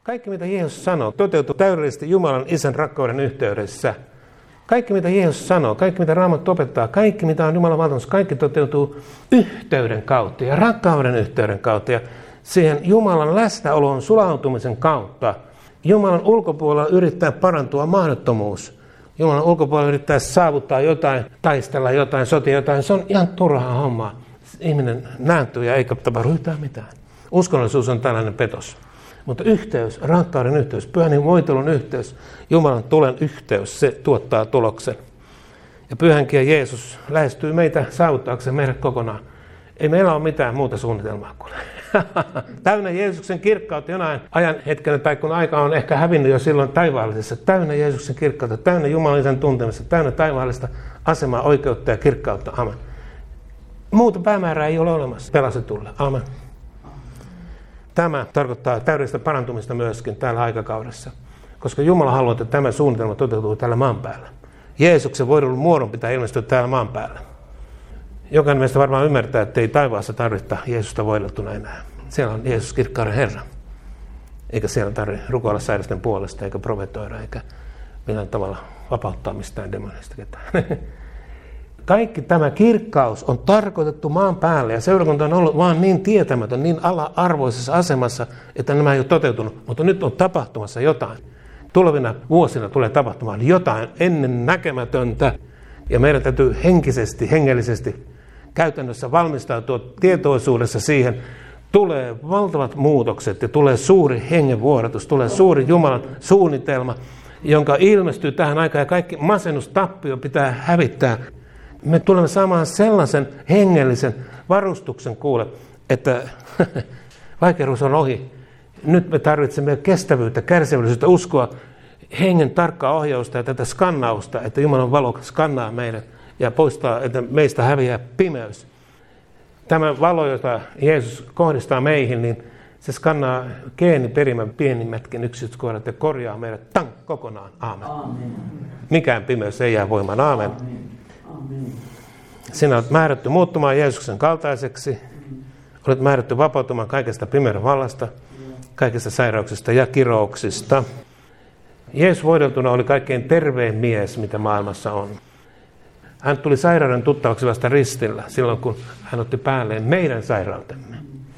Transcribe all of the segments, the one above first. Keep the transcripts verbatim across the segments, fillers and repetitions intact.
Kaikki mitä Jeesus sanoo toteutuu täydellisesti Jumalan Isän rakkauden yhteydessä. Kaikki mitä Jeesus sanoo, kaikki mitä Raamattu opettaa, kaikki mitä on Jumalan valtamus, kaikki toteutuu yhteyden kautta ja rakkauden yhteyden kautta ja siihen Jumalan läsnäolon sulautumisen kautta. Jumalan ulkopuolella yrittää parantua mahdottomuus. Jumalan ulkopuolella yrittää saavuttaa jotain, taistella jotain, sotia jotain. Se on ihan turhaa hommaa. Ihminen nääntyy ja eikä tapahdu yhtään mitään. Uskonnollisuus on tällainen petos. Mutta yhteys, rakkauden yhteys, pyhän voitelun yhteys, Jumalan tulen yhteys, se tuottaa tuloksen. Ja pyhänkin ja Jeesus lähestyy meitä saavuttaakseen meidät kokonaan. Ei meillä ole mitään muuta suunnitelmaa kuin täynnä Jeesuksen kirkkautta jonain ajan hetkellä, tai kun aika on ehkä hävinnyt jo silloin taivaallisessa. Täynnä Jeesuksen kirkkautta, täynnä Jumalan Isän tuntemista, täynnä taivaallista asemaa, oikeutta ja kirkkautta. Amen. Muuta päämäärää ei ole olemassa pelastetulle. Amen. Tämä tarkoittaa täydellistä parantumista myöskin täällä aikakaudessa, koska Jumala haluaa, että tämä suunnitelma toteutuu täällä maan päällä. Jeesuksen voidellun muodon pitää ilmestyä täällä maan päällä. Jokainen meistä varmaan ymmärtää, että ei taivaassa tarvita Jeesusta voideltuna enää. Siellä on Jeesus kirkkauden Herra. Eikä siellä tarvitse rukoilla sairasten puolesta, eikä profetoida, eikä millään tavalla vapauttaa mistään demonista ketään. Kaikki tämä kirkkaus on tarkoitettu maan päälle ja seurakunta on ollut vaan niin tietämätön, niin ala-arvoisessa asemassa, että nämä ei ole toteutunut. Mutta nyt on tapahtumassa jotain. Tulevina vuosina tulee tapahtumaan jotain ennen näkemätöntä ja meidän täytyy henkisesti, hengellisesti käytännössä valmistautua tietoisuudessa siihen. Tulee valtavat muutokset ja tulee suuri hengenvuodatus, tulee suuri Jumalan suunnitelma, jonka ilmestyy tähän aikaan ja kaikki masennustappio pitää hävittää. Me tulemme saamaan sellaisen hengellisen varustuksen kuule, että vaikeus on ohi. Nyt me tarvitsemme kestävyyttä, kärsivällisyyttä, uskoa, hengen tarkkaa ohjausta ja tätä skannausta, että Jumalan valo skannaa meidät ja poistaa, että meistä häviää pimeys. Tämä valo, jota Jeesus kohdistaa meihin, niin se skannaa geeniperimän pienimmätkin yksityiskohdat ja korjaa meidät tan kokonaan. Aamen. Aamen. Mikään pimeys ei jää voimaan. Aamen. Aamen. Sinä olet määrätty muuttumaan Jeesuksen kaltaiseksi. Olet määrätty vapautumaan kaikesta pimeyden vallasta, kaikista sairauksista ja kirouksista. Jeesus voideltuna oli kaikkein tervein mies, mitä maailmassa on. Hän tuli sairauden tuttavaksi vasta ristillä, silloin kun hän otti päälleen meidän sairautemme,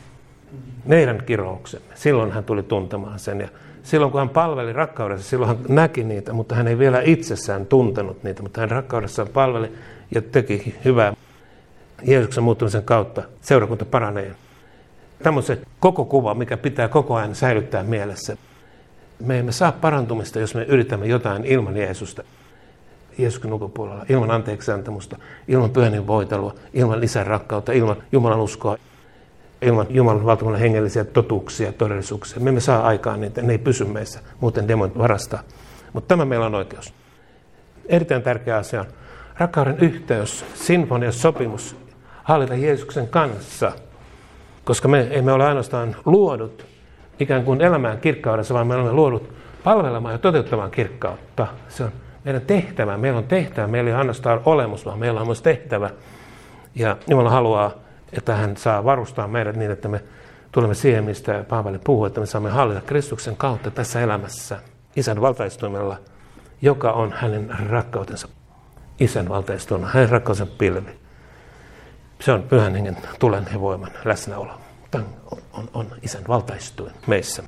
meidän kirouksemme. Silloin hän tuli tuntemaan sen. Ja silloin kun hän palveli rakkaudessa, silloin hän näki niitä, mutta hän ei vielä itsessään tuntenut niitä. Mutta hän rakkaudessaan palveli ja teki hyvää Jeesuksen muuttumisen kautta. Seurakunta paranee. Tämmöisen koko kuva, mikä pitää koko ajan säilyttää mielessä. Me emme saa parantumista, jos me yritämme jotain ilman Jeesusta. Jeesuksen ulkopuolella, ilman anteeksiantamusta, ilman pyhän voitelua, ilman Isän rakkautta, ilman Jumalan uskoa, ilman Jumalan valtakunnan hengellisiä totuuksia, todellisuuksia. Me emme saa aikaan niitä, ne ei pysy meissä, muuten demonit varastaa. Mutta tämä meillä on oikeus. Erittäin tärkeä asia on rakkauden yhteys, sinfonia, sopimus, hallita Jeesuksen kanssa. Koska me emme ole ainoastaan luodut ikään kuin elämään kirkkaudessa, vaan me olemme luodut palvelemaan ja toteuttamaan kirkkautta. Se on meidän tehtävä. Meillä on tehtävä. Meillä ei ainoastaan olemus, vaan meillä on myös tehtävä. Ja Jumala haluaa, että hän saa varustaa meidät niin, että me tulemme siihen, mistä Paavali puhuu, että me saamme hallita Kristuksen kautta tässä elämässä Isän valtaistuimella, joka on hänen rakkautensa. Isän valtaistuimella, hänen rakkautensa pilvi. Se on pyhän hengen tulen ja voiman läsnäolo. Tämä on, on, on Isän valtaistuin meissä.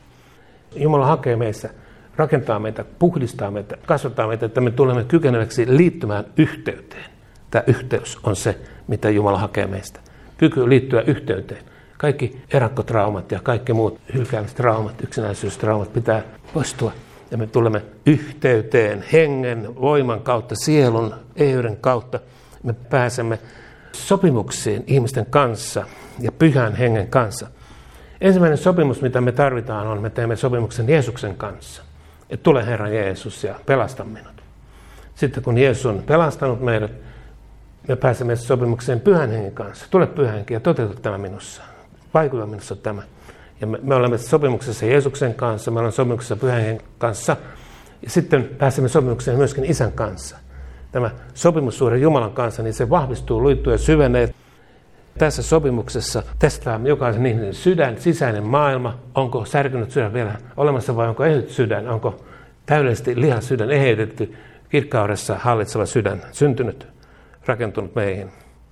Jumala hakee meissä, rakentaa meitä, puhdistaa meitä, kasvattaa meitä, että me tulemme kykeneväksi liittymään yhteyteen. Tämä yhteys on se, mitä Jumala hakee meistä. Kyky liittyä yhteyteen. Kaikki erakkotraumat ja kaikki muut hylkäämistraumat, yksinäisyystraumat pitää poistua. Ja me tulemme yhteyteen hengen, voiman kautta, sielun, eheyden kautta. Me pääsemme sopimuksiin ihmisten kanssa ja pyhän hengen kanssa. Ensimmäinen sopimus, mitä me tarvitaan, on, me teemme sopimuksen Jeesuksen kanssa. Että tule Herra Jeesus ja pelasta minut. Sitten kun Jeesus on pelastanut meidät, me pääsemme sopimukseen pyhän hengen kanssa. Tule pyhä henki ja toteuta tämä minussa. Vaikuta minussa tämä. Ja me, me olemme sopimuksessa Jeesuksen kanssa, me olemme sopimuksessa pyhän hengen kanssa. Ja sitten pääsemme sopimukseen myöskin Isän kanssa. Tämä sopimussuhde Jumalan kanssa, niin se vahvistuu, luittuu ja syvenee. Tässä sopimuksessa testaamme jokaisen ihmisen sydän, sisäinen maailma. Onko särkynyt sydän vielä olemassa vai onko ehyt sydän? Onko täydellisesti lihan sydän eheytetty, kirkkaudessa hallitseva sydän syntynyt, rakentunut meihin?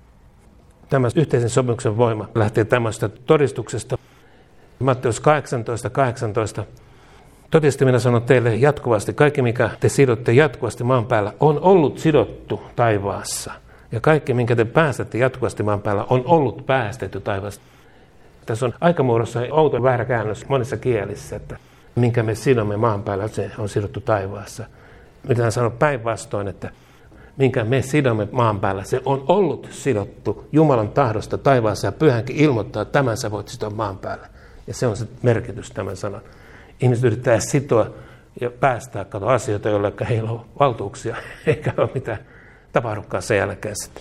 Tämä yhteisen sopimuksen voima lähtee tämmöistä todistuksesta. Matteus kahdeksantoista kahdeksantoista. Todisesti minä sanon teille jatkuvasti, kaikki mikä te sidotte jatkuvasti maan päällä on ollut sidottu taivaassa. Ja kaikki minkä te päästätte jatkuvasti maan päällä on ollut päästetty taivaassa. Tässä on aikamuodossa outo väärä käännös monissa kielissä, että minkä me sidomme maan päällä, se on sidottu taivaassa. Mitä sanon päinvastoin, että minkä me sidomme maan päällä, se on ollut sidottu Jumalan tahdosta taivaassa ja pyhänkin ilmoittaa, että tämän sä voit sitoa maan päällä. Ja se on se merkitys tämän sanan. Ihmiset yrittää sitoa ja päästää kato asioita, joille heillä on valtuuksia, eikä ole mitään tapahdukaan sen jälkeen sitten.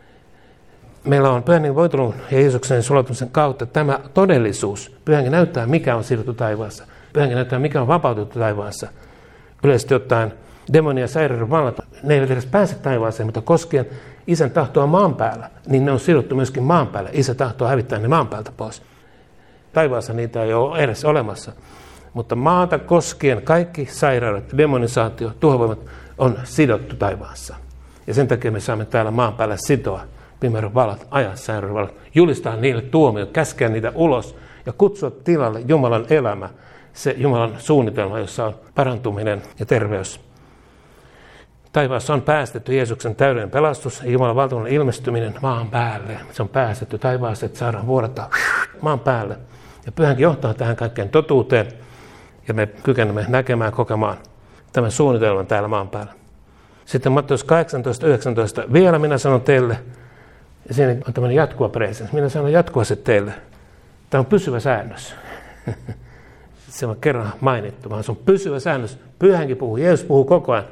Meillä on pyhän voitelun ja Jeesuksen sulatumisen kautta tämä todellisuus. Pyhänkin näyttää, mikä on sidottu taivaassa. Pyhänkin näyttää, mikä on vapautettu taivaassa. Yleisesti ottaen demonia ja sairauden vallat, ne eivät edes pääse taivaaseen, mutta koskien Isän tahtoa maan päällä, niin ne on sidottu myöskin maan päälle. Isä tahtoo hävittää ne maan päältä pois. Taivaassa niitä ei ole edes olemassa. Mutta maata koskien kaikki sairaudet, demonisaatio, tuhovoimat on sidottu taivaassa. Ja sen takia me saamme täällä maan päällä sitoa pimeyden vallat, ajaa sairauden vallat, julistaa niille tuomiot, käskeä niitä ulos ja kutsua tilalle Jumalan elämä, se Jumalan suunnitelma, jossa on parantuminen ja terveys. Taivaassa on päästetty Jeesuksen täydellinen pelastus ja Jumalan valtakunnan ilmestyminen maan päälle. Se on päästetty taivaassa, että saadaan vuodattaa maan päälle. Ja pyhänkin johtaa tähän kaikkeen totuuteen. Ja me kykenemme näkemään, kokemaan tämän suunnitelman täällä maan päällä. Sitten Matteus kahdeksantoista yhdeksäntoista. Vielä minä sanon teille, ja siinä on tämmöinen jatkuva presens. Minä sanon jatkuvasti teille. Tämä on pysyvä säännös. Se on kerran mainittu, vaan se on pysyvä säännös. Pyhänkin puhuu, Jeesus puhuu koko ajan.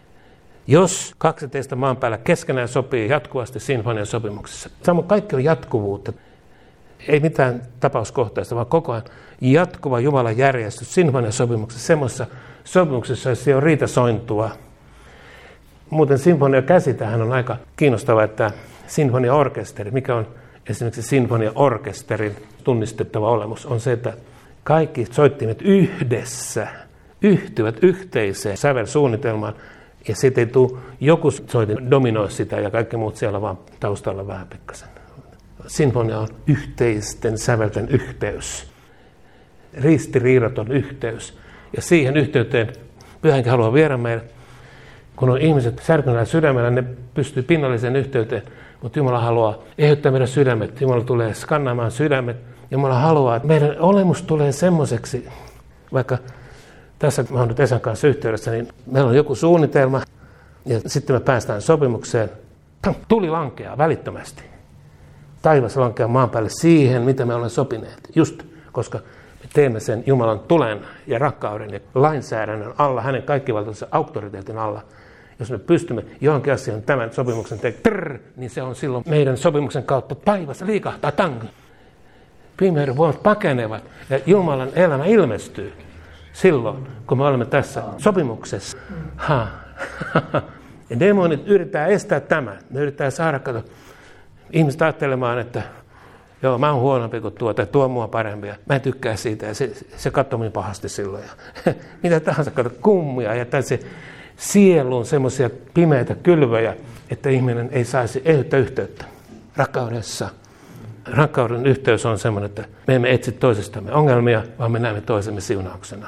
Jos kaksi teistä maan päällä keskenään sopii jatkuvasti sinfonian sopimuksessa. Samoin kaikki on jatkuvuutta. Ei mitään tapauskohtaista, vaan koko ajan jatkuva Jumalan järjestys sinfonian sopimuksessa. Semmoisessa sopimuksessa, jossa ei ole riitasointua. Muuten sinfonia-käsitähän on aika kiinnostava, että sinfonia-orkesteri, mikä on esimerkiksi sinfonia-orkesterin tunnistettava olemus, on se, että kaikki soittimet yhdessä yhtyvät yhteiseen sävelsuunnitelmaan, ja sitten ei tule joku soitin dominoi sitä, ja kaikki muut siellä vaan taustalla vähän pikkasen. Sinfonia on yhteisten sävelten yhteys, ristiriidaton yhteys, ja siihen yhteyteen Pyhänkin haluaa viedä meille. Kun on ihmiset särkyneellä sydämellä, ne pystyy pinnalliseen yhteyteen, mutta Jumala haluaa eheyttää meidän sydämet. Jumala tulee skannaamaan sydämet. Jumala haluaa, että meidän olemus tulee semmoiseksi, vaikka tässä mä oon nyt Esan kanssa yhteydessä, niin meillä on joku suunnitelma ja sitten me päästään sopimukseen. Tuli lankeaa välittömästi. Taivas lankeaa maan päälle siihen, mitä me olemme sopineet. Just koska me teemme sen Jumalan tulen ja rakkauden ja lainsäädännön alla, hänen kaikkivaltaisen auktoriteetin alla. Jos me pystymme johonkin asiaan tämän sopimuksen tekemään, niin se on silloin meidän sopimuksen kautta taivas liikahtaa tang. Pimeyden voimat pakenevat ja Jumalan elämä ilmestyy silloin, kun me olemme tässä sopimuksessa. Ha. Ja demonit yrittää estää tämän. Ne yrittää saada kato, ihmiset ajattelemaan, että joo, mä oon huonompi kuin tuo, tai tuo mua parempi, ja mä en tykkää siitä, ja se, se katsoo minun pahasti silloin. Ja mitä tahansa, kato, kummia, ja se sieluun semmoisia pimeitä kylvöjä, että ihminen ei saisi eheyttä yhteyttä rakkaudessa. Rakkauden yhteys on semmoinen, että me emme etsi toisestamme ongelmia, vaan me näemme toisemme siunauksena.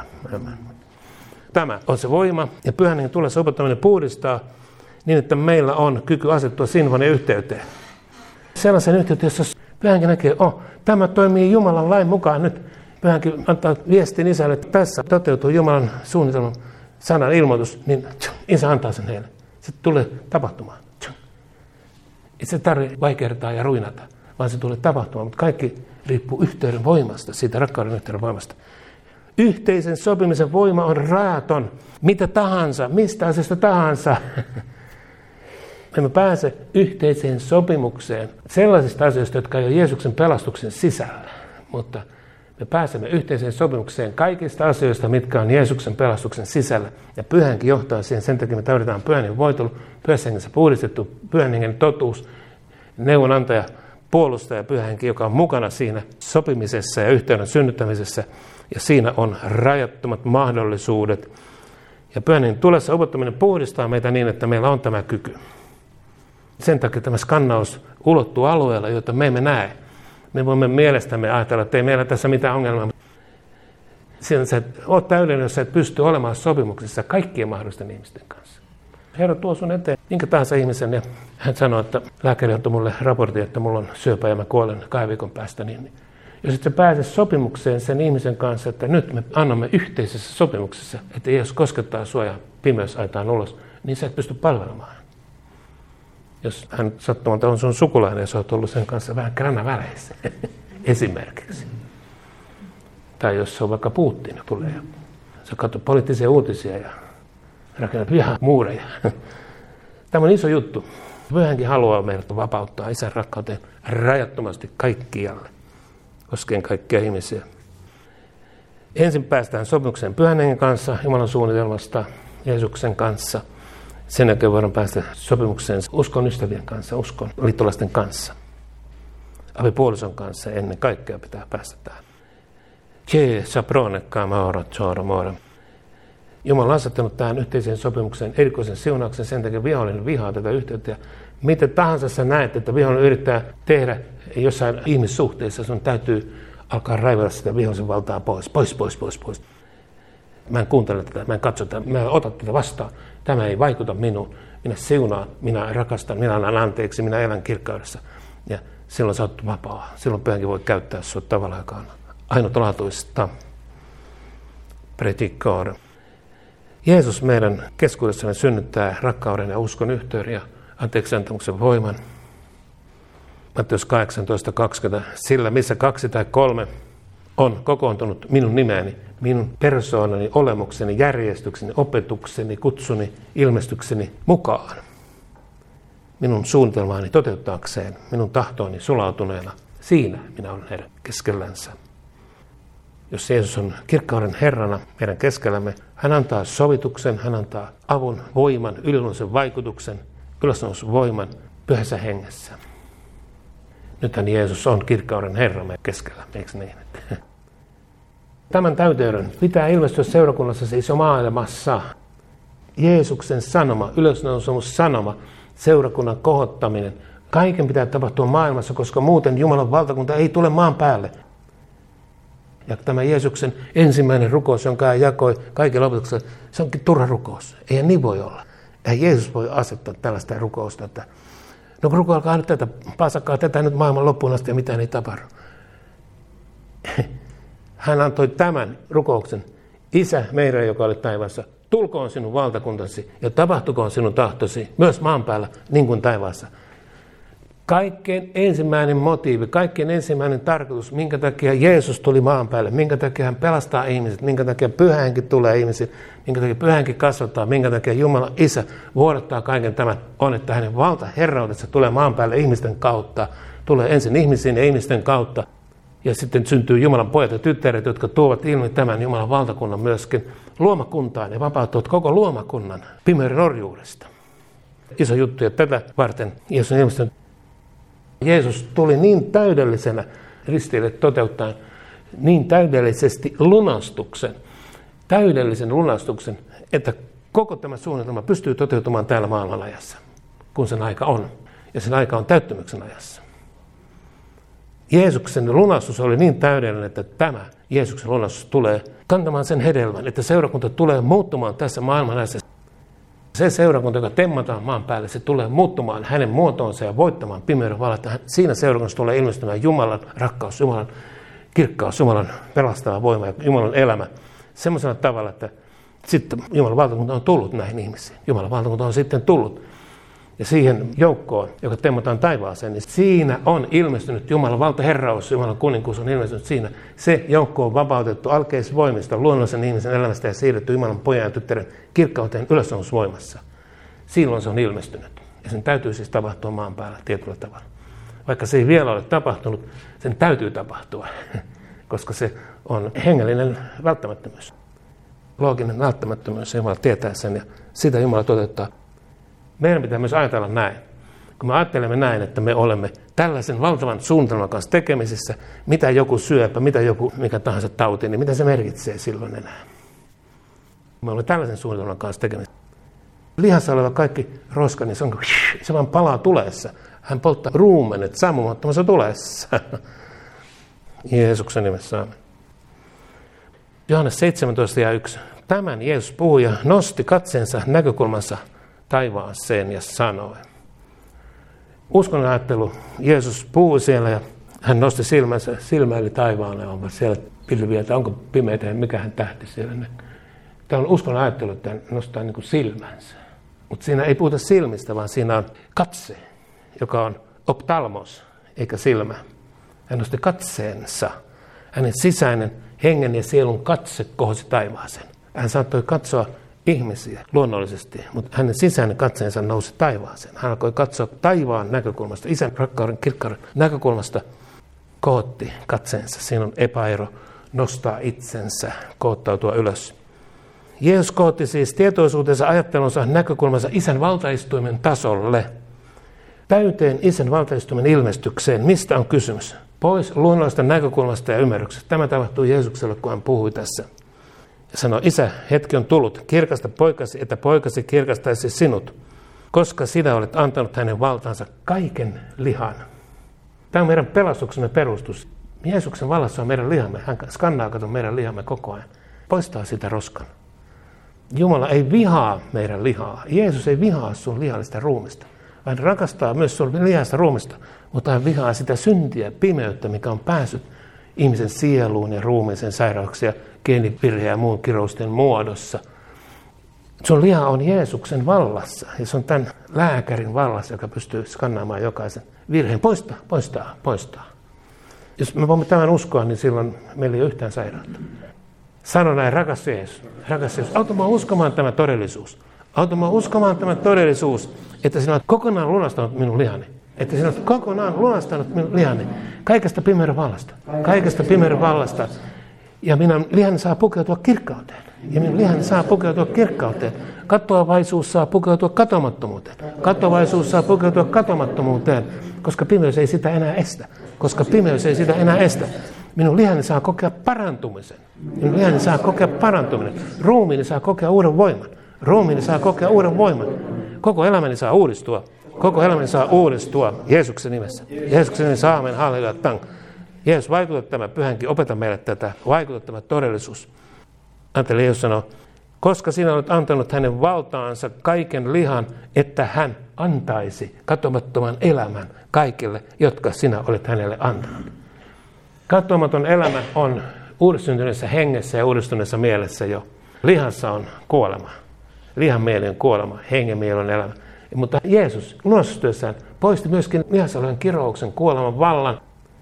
Tämä on se voima, ja Pyhän Hengen tulee se opettaminen puhdistaa niin, että meillä on kyky asettua sinfonia yhteyteen. Sellaisen yhteyteen, jossa Pyhänkin näkee, oh, tämä toimii Jumalan lain mukaan nyt. Pyhänkin antaa viestin isälle, että tässä toteutuu Jumalan suunnitelman sanan ilmoitus, niin tsch, isä antaa sen heille. Se tulee tapahtumaan. Tsch. Ei se tarvitse vaikertaa ja ruinata, vaan se tulee tapahtumaan, mutta kaikki riippuu yhteyden voimasta, siitä rakkauden yhteyden voimasta. Yhteisen sopimisen voima on raaton, mitä tahansa, mistä asiasta tahansa. Emme pääse yhteiseen sopimukseen sellaisista asioista, jotka ei ole Jeesuksen pelastuksen sisällä, mutta me pääsemme yhteiseen sopimukseen kaikista asioista, mitkä on Jeesuksen pelastuksen sisällä. Ja Pyhänkin johtaa siihen, sen takia me tarvitaan Pyhän Hengen voitelu, Pyhässä Hengessä puhdistettu, Pyhän Hengen totuus, neuvonantaja, puolustaja Pyhä Henki, joka on mukana siinä sopimisessa ja yhteyden synnyttämisessä. Ja siinä on rajattomat mahdollisuudet. Ja Pyhän Hengen tulessa opettaminen puhdistaa meitä niin, että meillä on tämä kyky. Sen takia tämä skannaus ulottuu alueella, jota me emme näe. Me voimme mielestämme ajatella, että ei meillä tässä mitään ongelmaa. Siinä sä oot täydellinen, jos sä et pysty olemaan sopimuksissa kaikkien mahdollisten ihmisten kanssa. Herra tuo sun eteen minkä tahansa ihmisen ja hän sanoo, että lääkäri antoi mulle raportin, että mulla on syöpä ja mä kuolen kahden viikon päästä. Niin jos et sä pääse sopimukseen sen ihmisen kanssa, että nyt me annamme yhteisessä sopimuksessa, että jos koskettaa sua ja pimeys aitaan ulos, niin sä et pysty palvelemaan. Jos hän sattumalta on sun sukulainen ja sä oot ollut sen kanssa vähän krana väleissä, esimerkiksi. Tai jos se on vaikka Putin, tulee ja sä katsot poliittisia uutisia ja rakennat vihamuureja. Tämä on iso juttu. Pyhä Henki haluaa meidät vapauttaa Isän rakkauteen rajattomasti kaikkialle, koskien kaikkia ihmisiä. Ensin päästään sopimukseen Pyhän Hengen kanssa, Jumalan suunnitelmasta, Jeesuksen kanssa. Sen jälkeen voidaan päästä sopimukseen uskon ystävien kanssa, uskon liittolaisten kanssa. Avipuolison kanssa ennen kaikkea pitää päästä tähän. Jumala on asettanut tähän yhteiseen sopimukseen erikoisen siunauksen, sen takia vihollinen vihaa tätä yhteyttä. Ja miten tahansa sä näet, että vihollinen yrittää tehdä jossain ihmissuhteessa, sun täytyy alkaa raivata sitä vihollisen valtaa pois, pois, pois, pois, pois. Mä en kuuntele tätä, mä en katso tätä, mä en ota tätä vastaan. Tämä ei vaikuta minuun. Minä siunaan, minä rakastan, minä annan anteeksi, minä elän kirkkaudessa. Ja silloin sä oot vapaa. Silloin Pyhä Henki voi käyttää sua tavalla, joka on ainutlaatuista. Predicare. Jeesus meidän keskuudessamme synnyttää rakkauden ja uskon yhteyden ja anteeksiantamuksen voiman. Matteus kahdeksantoista kaksikymmentä. Sillä missä kaksi tai kolme on kokoontunut minun nimeäni, minun persoonani, olemukseni, järjestykseni, opetukseni, kutsuni, ilmestykseni mukaan. Minun suunnitelmaani toteuttaakseen, minun tahtooni sulautuneena, siinä minä olen heidän keskellänsä. Jos Jeesus on kirkkauden Herrana meidän keskellämme, hän antaa sovituksen, hän antaa avun, voiman, ylinoisen vaikutuksen, ylösnousun voiman Pyhässä Hengessä. Nythän Jeesus on kirkkauden Herra meidän keskellä, eikö niin? Tämän täyteyden pitää ilmestyä seurakunnassa, siis jo maailmassa. Jeesuksen sanoma, ylösnousemus sanoma, seurakunnan kohottaminen, kaiken pitää tapahtua maailmassa, koska muuten Jumalan valtakunta ei tule maan päälle. Ja tämä Jeesuksen ensimmäinen rukous, jonka hän jakoi kaikille opetukselle, se onkin turha rukous. Eihän niin voi olla. Eihän Jeesus voi asettaa tällaista rukousta, että no rukoilkaa nyt tätä, pasakkaa tätä nyt maailman loppuun asti ja mitään ei tapahdu. Hän antoi tämän rukouksen. Isä meidän, joka oli taivaassa, tulkoon sinun valtakuntasi ja tapahtukoon sinun tahtosi myös maan päällä niin kuin taivaassa. Kaikkein ensimmäinen motiivi, kaikkein ensimmäinen tarkoitus, minkä takia Jeesus tuli maan päälle, minkä takia hän pelastaa ihmiset, minkä takia Pyhä Henki tulee ihmisiin, minkä takia Pyhä Henki kasvattaa, minkä takia Jumala Isä vuodattaa kaiken tämän, on, että hänen valta herrautensa tulee maan päälle ihmisten kautta, tulee ensin ihmisiin ja ihmisten kautta, ja sitten syntyy Jumalan pojat ja tyttäret, jotka tuovat ilmi tämän Jumalan valtakunnan myöskin luomakuntaan ja vapauttavat koko luomakunnan pimeyden orjuudesta. Iso juttu, ja tätä varten Jeesus on ilmestynyt. Jeesus tuli niin täydellisenä ristille toteuttaen niin täydellisesti lunastuksen, täydellisen lunastuksen, että koko tämä suunnitelma pystyy toteutumaan täällä maailman ajassa, kun sen aika on. Ja sen aika on täyttymyksen ajassa. Jeesuksen lunastus oli niin täydellinen, että tämä Jeesuksen lunastus tulee kantamaan sen hedelmän, että seurakunta tulee muuttumaan tässä maailman ajassa. Se seurakunta, joka temmataan maan päälle, se tulee muuttumaan hänen muotoonsa ja voittamaan pimeyden vallat. Siinä seurakunnassa tulee ilmestymään Jumalan rakkaus, Jumalan kirkkaus, Jumalan pelastava voima ja Jumalan elämä. Semmoisella tavalla, että sitten Jumalan valtakunta on tullut näihin ihmisiin. Jumalan valtakunta on sitten tullut. Ja siihen joukkoon, joka temmataan taivaaseen, niin siinä on ilmestynyt Jumalan valtaherraus, Jumalan kuninkuus on ilmestynyt siinä. Se joukko on vapautettu alkeisvoimista, luonnollisen ihmisen elämästä ja siirretty Jumalan pojan ja tyttären kirkkauteen ylösnousuvoimassa. Silloin se on ilmestynyt. Ja sen täytyy siis tapahtua maan päällä tietyllä tavalla. Vaikka se ei vielä ole tapahtunut, sen täytyy tapahtua, koska se on hengellinen välttämättömyys. Looginen välttämättömyys, Jumala tietää sen ja sitä Jumala toteuttaa. Meidän pitää myös ajatella näin. Kun me ajattelemme näin, että me olemme tällaisen valtavan suunnitelman kanssa tekemisissä, mitä joku syöpä, mitä joku mikä tahansa tauti, niin mitä se merkitsee silloin enää? Me olemme tällaisen suunnitelman kanssa tekemisissä. Lihassa oleva kaikki roska, niin se, on, se vaan palaa tulessa. Hän polttaa ruumenet sammumattomassa tulessa. Jeesuksen nimessä aamen. Johannes seitsemäntoista ja yksi. Tämän Jeesus puhui ja nosti katseensa näkökulmansa taivaaseen ja sanoi. Uskon ajattelu. Jeesus puhui siellä ja hän nosti silmänsä, silmäili taivaalle. Onko siellä pilviä tai onko pimeitä ja mikä hän tähti siellä. Tämä on uskon ajattelu, että hän nostaa niin kuin silmänsä. Mutta siinä ei puhuta silmistä, vaan siinä on katse, joka on optalmos, eikä silmä. Hän nosti katseensa. Hänen sisäinen hengen ja sielun katse kohosi taivaaseen. Hän saattoi katsoa ihmisiä luonnollisesti, mutta hänen sisäinen katseensa nousi taivaaseen. Hän alkoi katsoa taivaan näkökulmasta, isän rakkauden, kirkkauden näkökulmasta, kohotti katseensa. Siinä on epäero, nostaa itsensä, kohottautua ylös. Jeesus kohotti siis tietoisuutensa, ajattelunsa, näkökulmansa isän valtaistuimen tasolle. Täyteen isän valtaistuimen ilmestykseen. Mistä on kysymys? Pois luonnollisesta näkökulmasta ja ymmärryksestä. Tämä tapahtui Jeesukselle, kun hän puhui tässä. Ja sanoi, isä, hetki on tullut, kirkasta poikasi, että poikasi kirkastaisi sinut, koska sinä olet antanut hänen valtaansa kaiken lihan. Tämä on meidän pelastuksemme perustus. Jeesuksen vallassa on meidän lihamme. Hän skannaa kato meidän lihamme koko ajan. Poistaa sitä roskan. Jumala ei vihaa meidän lihaa. Jeesus ei vihaa sun lihallista ruumista. Hän rakastaa myös sun lihallista ruumista, mutta hän vihaa sitä syntiä, pimeyttä, mikä on päässyt ihmisen sieluun ja ruumiisen sairauksia, geenivirhe ja muun kirousten muodossa. Sun liha on Jeesuksen vallassa ja se on tämän lääkärin vallassa, joka pystyy skannaamaan jokaisen virheen. Poistaa, poistaa, poistaa. Jos me voimme tämän uskoa, niin silloin meillä ei ole yhtään sairautta. Sano näin, rakas Jeesus, rakas Jeesus, auta mua uskomaan tämä todellisuus. Auta mua uskomaan tämä todellisuus, että sinä olet kokonaan lunastanut minun lihani. Että sinä olet kokonaan lunastanut minun lihani. Kaikesta pimeyden vallasta. Kaikesta pimeyden vallasta. Ja minun lihani saa pukeutua kirkkauteen. Ja minun lihani saa pukeutua kirkkauteen. Katoavaisuus saa pukeutua katomattomuuteen. Katoavaisuus saa pukeutua katomattomuuteen, koska pimeys ei sitä enää estä. Koska pimeys ei sitä enää estä. Minun lihani saa kokea parantumisen. Minun lihani saa kokea parantuminen. Ruumiini saa kokea uuden voiman. Ruumiini saa kokea uuden voiman. Koko elämäni saa uudistua. Koko elämäni saa uudistua Jeesuksen nimessä. Jeesuksen nimessä aamen, halleluja, tang. Jeesus, vaikuta tämä pyhänkin, opeta meille tätä. Vaikuta tämä todellisuus. Ajattele, Jeesus sanoo, koska sinä olet antanut hänen valtaansa kaiken lihan, että hän antaisi katomattoman elämän kaikille, jotka sinä olet hänelle antanut. Katoamaton elämä on uudistuntuneessa hengessä ja uudistuneessa mielessä jo. Lihassa on kuolema. Lihan mieli on kuolema, hengen mieli on elämä. Mutta Jeesus lunastustyössään poisti myöskin lihassa olevan kirouksen, kuoleman vallan.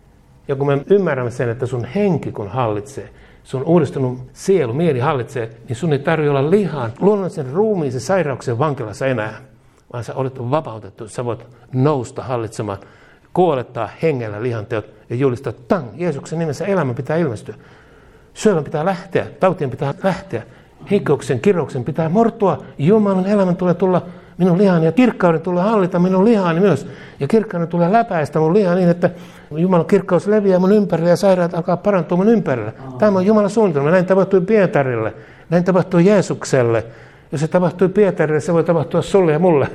Ja kun me ymmärrämme sen, että sun henki kun hallitsee, sun uudistunut sielu, mieli hallitsee, niin sun ei tarvitse olla lihan, luonnollisen ruumiisen sairauksen vankilassa enää, vaan sä olet vapautettu. Sä voit nousta hallitsemaan, kuolettaa hengellä lihan teot ja julistaa, tang, Jeesuksen nimessä elämä pitää ilmestyä. Syövän pitää lähteä, tautien pitää lähteä, heikkouksen, kirouksen pitää mortua. Jumalan elämän tulee tulla minun lihani ja kirkkauden tulee hallita minun lihani myös. Ja kirkkauden tulee läpäistä mun lihaa niin, että Jumalan kirkkaus leviää mun ympärille ja sairaat alkaa parantua mun ympärille. Tämä on Jumalan suunnitelma. Näin tapahtui Pietarille. Näin tapahtui Jeesukselle. Jos se tapahtui Pietarille, se voi tapahtua sulle ja mulle.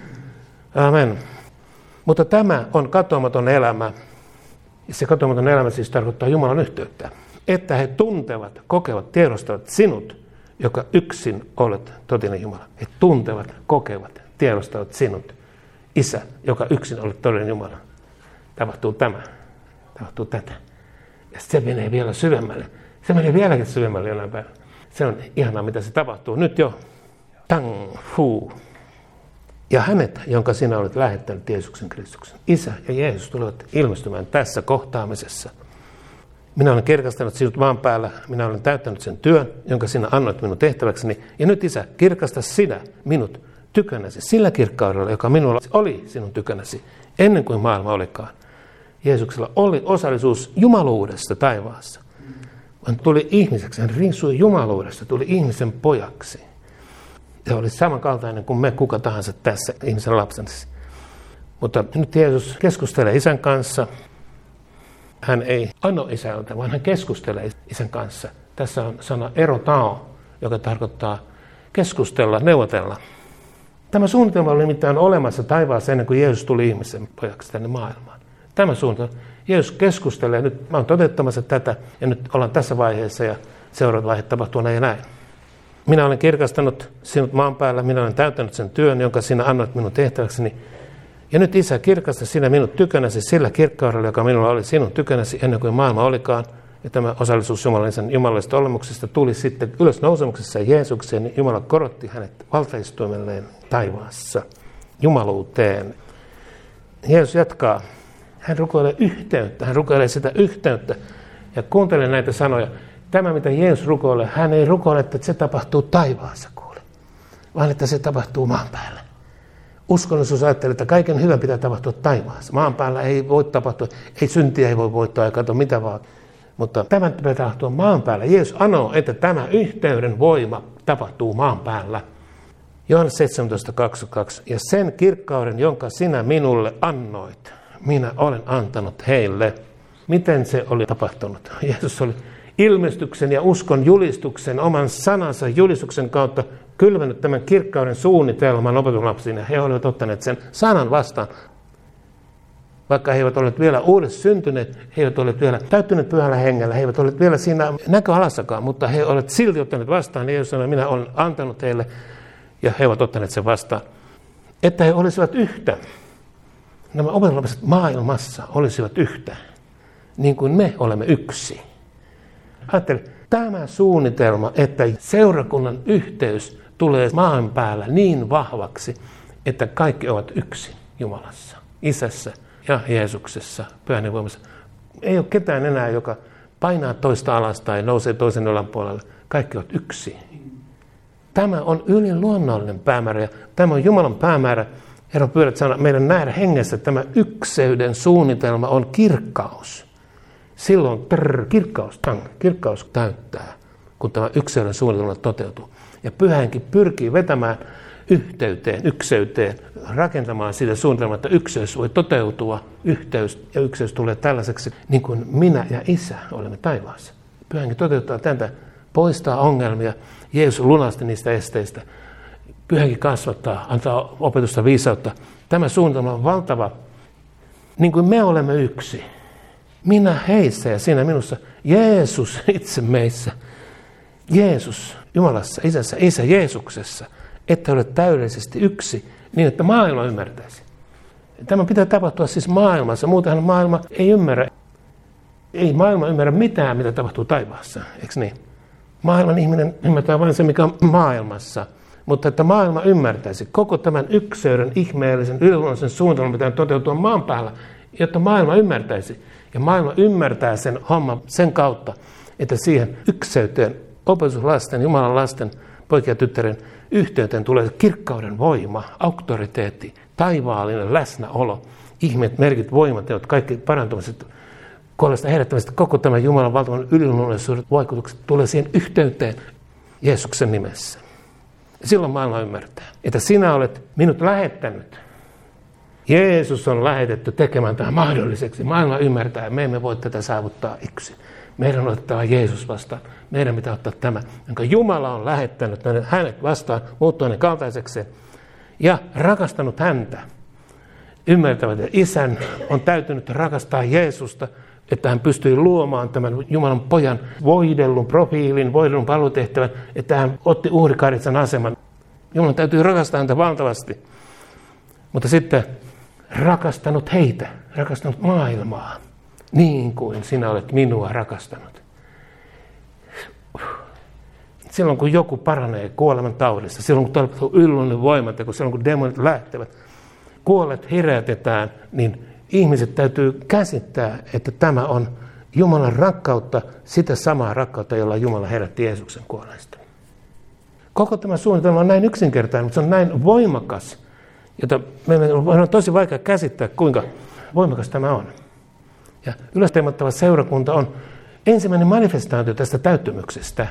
Amen. Mutta tämä on katoamaton elämä. Ja se katoamaton elämä siis tarkoittaa Jumalan yhteyttä. Että he tuntevat, kokevat, tiedostavat sinut, joka yksin olet totinen Jumala. He tuntevat, kokevat, tiedostavat sinut, Isä, joka yksin olet todellinen Jumala. Tapahtuu tämä, tapahtuu tätä. Ja se menee vielä syvemmälle. Se menee vieläkin syvemmälle jonain päivänä. Se on ihanaa, mitä se tapahtuu. Nyt jo. Tang, huu. Ja hänet, jonka sinä olet lähettänyt Jeesuksen Kristuksen. Isä ja Jeesus tulevat ilmestymään tässä kohtaamisessa. Minä olen kirkastanut sinut maan päällä, minä olen täyttänyt sen työn, jonka sinä annoit minun tehtäväkseni. Ja nyt Isä, kirkasta sinä minut tykönäsi sillä kirkkaudella, joka minulla oli sinun tykönäsi, ennen kuin maailma olikaan. Jeesuksella oli osallisuus jumaluudesta taivaassa. Hän tuli ihmiseksi, hän riisui jumaluudesta, tuli ihmisen pojaksi. Se oli samankaltainen kuin me, kuka tahansa tässä ihmisen lapsensi. Mutta nyt Jeesus keskustelee isän kanssa. Hän ei anno isältä, vaan hän keskustelee isän kanssa. Tässä on sana erotao, joka tarkoittaa keskustella, neuvotella. Tämä suunnitelma oli nimittäin olemassa taivaassa ennen kuin Jeesus tuli ihmisen pojaksi tänne maailmaan. Tämä suunnitelma. Jeesus keskustelee, nyt mä oon toteuttamassa tätä ja nyt ollaan tässä vaiheessa ja seuraavat vaiheet tapahtuu näin ja näin. Minä olen kirkastanut sinut maan päällä, minä olen täyttänyt sen työn, jonka sinä annoit minun tehtäväkseni. Ja nyt Isä, kirkasta sinä minut tykönäsi sillä kirkkaudella, joka minulla oli sinun tykönäsi ennen kuin maailma olikaan. Ja tämä osallisuus Jumalan jumalallisesta olemuksesta tuli sitten ylösnousemuksessa Jeesukseen, niin Jumala korotti hänet valtaistuimelleen taivaassa, jumaluuteen. Jeesus jatkaa. Hän rukoilee yhteyttä, hän rukoilee sitä yhteyttä. Ja kuuntele näitä sanoja. Tämä, mitä Jeesus rukoilee, hän ei rukoile, että se tapahtuu taivaassa, kuule, vaan että se tapahtuu maan päällä. Uskonnollisuus ajattelee, että kaiken hyvän pitää tapahtua taivaassa. Maan päällä ei voi tapahtua, ei syntiä ei voi voittaa, ei katso mitä vaan. Mutta tämän pitää tapahtua maan päällä. Jeesus anoo, että tämä yhteyden voima tapahtuu maan päällä. Johannes seitsemäntoista kaksikymmentäkaksi. Ja sen kirkkauden, jonka sinä minulle annoit, minä olen antanut heille. Miten se oli tapahtunut? Jeesus oli ilmestyksen ja uskon julistuksen, oman sanansa julistuksen kautta kylvänyt tämän kirkkauden suunnitelman opetuslapsiin. Ja he olivat ottaneet sen sanan vastaan. Vaikka he eivät olleet vielä uudessa syntyneet, he eivät olleet vielä täyttyneet pyhällä hengellä, he eivät olleet vielä siinä näköalassakaan, mutta he olivat silti ottaneet vastaan. Jeesus sanoi, minä olen antanut heille, ja he ovat ottaneet sen vastaan. Että he olisivat yhtä. Nämä opetuslapset maailmassa olisivat yhtä, niin kuin me olemme yksi. Ajattele, tämä suunnitelma, että seurakunnan yhteys tulee maan päällä niin vahvaksi, että kaikki ovat yksi Jumalassa, Isässä ja Jeesuksessa, Pyhän voimassa. Ei ole ketään enää, joka painaa toista alas tai nousee toisen olan puolelle. Kaikki ovat yksi. Tämä on yliluonnollinen päämäärä ja tämä on Jumalan päämäärä. Herra, pyydät sanoa meidän nähdä hengessä, että tämä ykseyden suunnitelma on kirkkaus. Silloin trrr, kirkkaus, tang, kirkkaus täyttää, kun tämä ykseyden suunnitelma toteutuu. Ja Pyhä Henki pyrkii vetämään yhteyteen, ykseyteen, rakentamaan sitä suunnitelmaa, että ykseys voi toteutua, yhteys ja ykseys tulee tällaiseksi, niin kuin minä ja Isä olemme taivaassa. Pyhä Henki toteuttaa tätä, poistaa ongelmia, Jeesus lunasti niistä esteistä. Pyhä Henki kasvattaa, antaa opetusta viisautta. Tämä suunnitelma on valtava, niin kuin me olemme yksi. Minä heissä ja sinä minussa, Jeesus itse meissä, Jeesus Jumalassa, Isässä, Isä Jeesuksessa, että olet täydellisesti yksi, niin että maailma ymmärtäisi. Tämä pitää tapahtua siis maailmassa, muutenhan maailma ei ymmärrä. Ei maailma ymmärrä mitään, mitä tapahtuu taivaassa, eikö niin? Maailman ihminen ymmärtää vain se, mikä on maailmassa, mutta että maailma ymmärtäisi koko tämän ykseyden, ihmeellisen, yliluonnollisen suunnitelman pitää toteutua maan päällä, jotta maailma ymmärtäisi. Ja maailma ymmärtää sen homman sen kautta, että siihen ykseyteen, opetuslasten, Jumalan lasten, poikien ja tyttären yhteyteen tulee kirkkauden voima, auktoriteetti, taivaallinen läsnäolo, ihmeet, merkit, voimateot, kaikki parantumiset, kuolleista herättämiset, koko tämän Jumalan valtavan yliluonnollisuuden vaikutukset tulee siihen yhteyteen Jeesuksen nimessä. Ja silloin maailma ymmärtää, että sinä olet minut lähettänyt. Jeesus on lähetetty tekemään tämän mahdolliseksi. Maailma ymmärtää, me emme voi tätä saavuttaa yksin. Meidän on otettava Jeesus vastaan. Meidän pitää ottaa tämä, jonka Jumala on lähettänyt hänet vastaan, muuttua hänen kaltaisekseen ja rakastanut häntä. Ymmärtävät, että Isän on täytynyt rakastaa Jeesusta, että hän pystyi luomaan tämän Jumalan pojan voidellun profiilin, voidellun palvelutehtävän, että hän otti uhrikaritsan aseman. Jumalan täytyy rakastaa häntä valtavasti. Mutta sitten rakastanut heitä, rakastanut maailmaa, niin kuin sinä olet minua rakastanut. Silloin kun joku paranee kuoleman taudissa, silloin kun tapahtuu yliluonnollinen voimateko, silloin kun demonit lähtevät, kuolleet herätetään, niin ihmiset täytyy käsittää, että tämä on Jumalan rakkautta, sitä samaa rakkautta, jolla Jumala herätti Jeesuksen kuolleista. Koko tämä suunnitelma on näin yksinkertainen, mutta se on näin voimakas, jota meidän on tosi vaikea käsittää, kuinka voimakas tämä on. Ja ylösteemattava seurakunta on ensimmäinen manifestaatio tästä täyttymyksestä.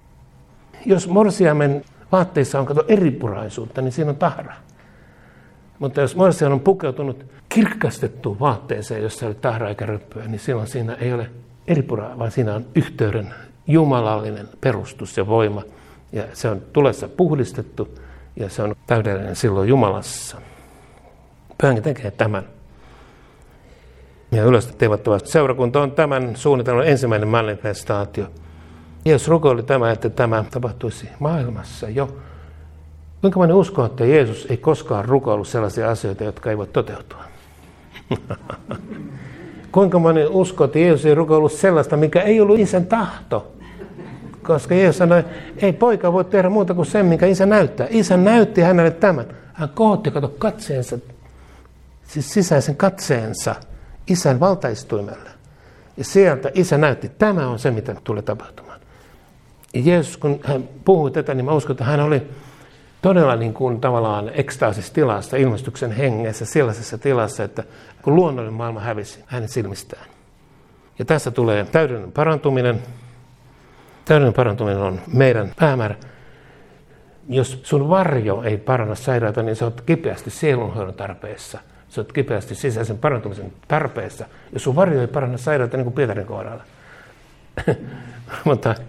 Jos morsiamen vaatteissa on kato eripuraisuutta, niin siinä on tahra. Mutta jos morsian on pukeutunut kirkastettuun vaatteeseen, jossa ei ole tahraa eikä ryppyä, niin silloin siinä ei ole eripuraa, vaan siinä on yhteyden jumalallinen perustus ja voima. Ja se on tulessa puhdistettu ja se on täydellinen silloin Jumalassa. Pyhänkin tekee tämän. Ja yleisesti teevattavasti seurakunta on tämän suunnitelman ensimmäinen manifestaatio. Jeesus rukoili tämä, että tämä tapahtuisi maailmassa jo. Kuinka moni uskoo, että Jeesus ei koskaan rukoillut sellaisia asioita, jotka ei voi toteutua? Kuinka moni uskoo, että Jeesus ei rukoillut sellaista, mikä ei ollut isän tahto? Koska Jeesus sanoi, ei poika voi tehdä muuta kuin sen, minkä isä näyttää. Isä näytti hänelle tämän. Hän kohotti, kato katseensa, siis sisäisen katseensa isän valtaistuimelle. Ja sieltä isä näytti, tämä on se, mitä tulee tapahtumaan. Ja Jeesus, kun hän puhui tätä, niin mä uskon, että hän oli todella niin kuin tavallaan ekstaasissa tilassa, ilmestyksen hengessä, sellaisessa tilassa, että kun luonnollinen maailma hävisi hänen silmistään. Ja tässä tulee täydellinen parantuminen. Täydellinen parantuminen on meidän päämäärä. Jos sun varjo ei paranna sairaata, niin sä oot kipeästi sielunhoidon tarpeessa. Sä oot kipeästi sisäisen parantumisen tarpeessa. Jos sun varjo ei paranna sairaata, niin kuin Pietarin kohdalla. Mutta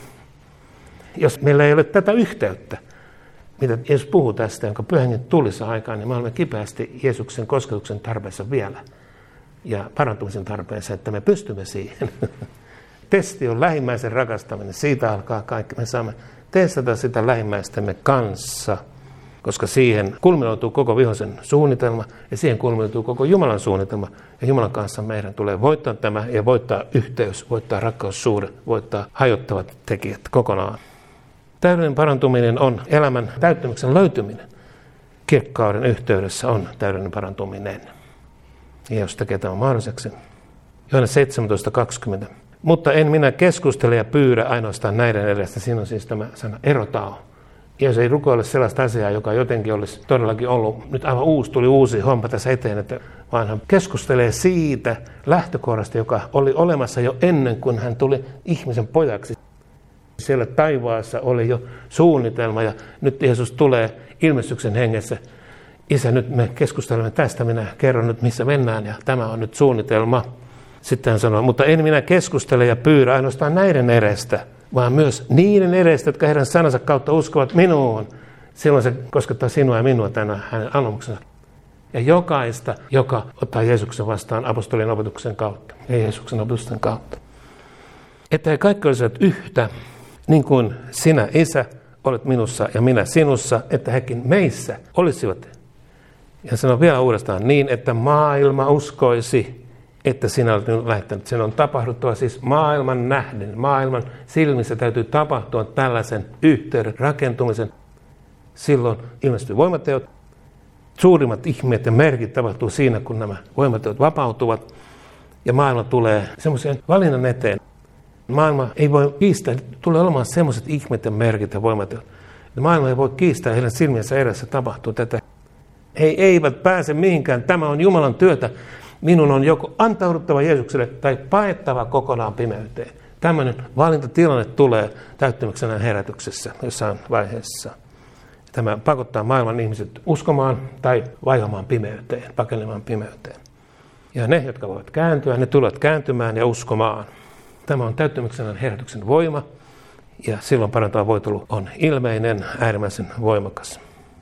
jos meillä ei ole tätä yhteyttä, mitä Jeesus puhuu tästä, jonka Pyhä Henki tulisi aikaan, niin me olemme kipeästi Jeesuksen kosketuksen tarpeessa vielä. Ja parantumisen tarpeessa, että me pystymme siihen. Testi on lähimmäisen rakastaminen. Siitä alkaa kaikki. Me saamme testata sitä lähimmäistemme kanssa, koska siihen kulminoituu koko vihollisen suunnitelma ja siihen kulminoituu koko Jumalan suunnitelma. Ja Jumalan kanssa meidän tulee voittaa tämä ja voittaa yhteys, voittaa rakkaussuhde, voittaa hajottavat tekijät kokonaan. Täydellinen parantuminen on elämän täyttymyksen löytyminen. Kirkkauden yhteydessä on täydellinen parantuminen. Jeesus tekee tämän mahdolliseksi. Johannes seitsemäntoista kaksikymmentä. Mutta en minä keskustele ja pyydä ainoastaan näiden edestä. Siinä on siis tämä sana erotao. Jeesus ei rukoile sellaista asiaa, joka jotenkin olisi todellakin ollut. Nyt aivan uusi, tuli uusi homma tässä eteen, että vaan hän keskustelee siitä lähtökohdasta, joka oli olemassa jo ennen kuin hän tuli ihmisen pojaksi. Siellä taivaassa oli jo suunnitelma ja nyt Jeesus tulee ilmestyksen hengessä. Isä, nyt me keskustelemme tästä, minä kerron nyt missä mennään ja tämä on nyt suunnitelma. Sitten hän sanoi, mutta en minä keskustele ja pyydä ainoastaan näiden edestä, vaan myös niiden edestä, jotka heidän sanansa kautta uskovat minuun. Silloin se koskettaa sinua ja minua tänä hänen anomuksensa. Ja jokaista, joka ottaa Jeesuksen vastaan apostolien opetuksen kautta ja Jeesuksen opetuksen kautta. Että he kaikki olisivat yhtä, niin kuin sinä, Isä, olet minussa ja minä sinussa, että hekin meissä olisivat. Ja sanoo vielä uudestaan niin, että maailma uskoisi, että sinä olet minut lähettänyt. Sen on tapahduttava siis maailman nähden. Maailman silmissä täytyy tapahtua tällaisen yhteyden rakentumisen. Silloin ilmestyy voimateot. Suurimmat ihmeet ja merkit tapahtuu siinä, kun nämä voimateot vapautuvat. Ja maailma tulee semmoisen valinnan eteen. Maailma ei voi kiistää, tulee olemaan semmoiset ihmeet ja merkit ja voimateot. Maailma ei voi kiistää, heidän silmiensä edessä tapahtuu tätä. He eivät pääse mihinkään. Tämä on Jumalan työtä. Minun on joko antauduttava Jeesukselle tai paettava kokonaan pimeyteen. Tämmöinen valintatilanne tulee täyttymyksenä herätyksessä jossain vaiheessa. Tämä pakottaa maailman ihmiset uskomaan tai vaihtamaan pimeyteen, pakenemaan pimeyteen. Ja ne, jotka voivat kääntyä, ne tulevat kääntymään ja uskomaan. Tämä on täyttymyksenä herätyksen voima ja silloin parantava voitelu on ilmeinen, äärimmäisen voimakas.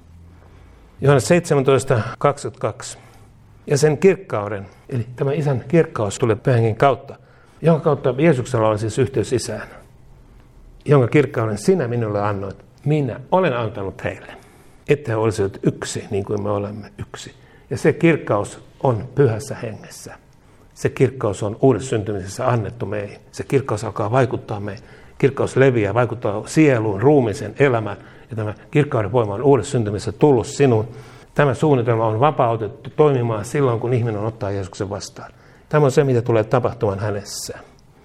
Johannes seitsemäntoista kaksikymmentäkaksi. Ja sen kirkkauden, eli tämä Isän kirkkaus tulee Pyhän Hengen kautta, jonka kautta Jeesuksella on siis yhteys Isään, jonka kirkkauden sinä minulle annoit. Minä olen antanut heille, että he olisivat yksi, niin kuin me olemme yksi. Ja se kirkkaus on Pyhässä Hengessä. Se kirkkaus on uudessa syntymisessä annettu meihin. Se kirkkaus alkaa vaikuttaa meihin. Kirkkaus leviää, vaikuttaa sieluun, ruumiiseen, elämään. Ja tämä kirkkauden voima on uudessa syntymisessä tullut sinuun. Tämä suunnitelma on vapautettu toimimaan silloin, kun ihminen ottaa Jeesuksen vastaan. Tämä on se, mitä tulee tapahtumaan hänessä.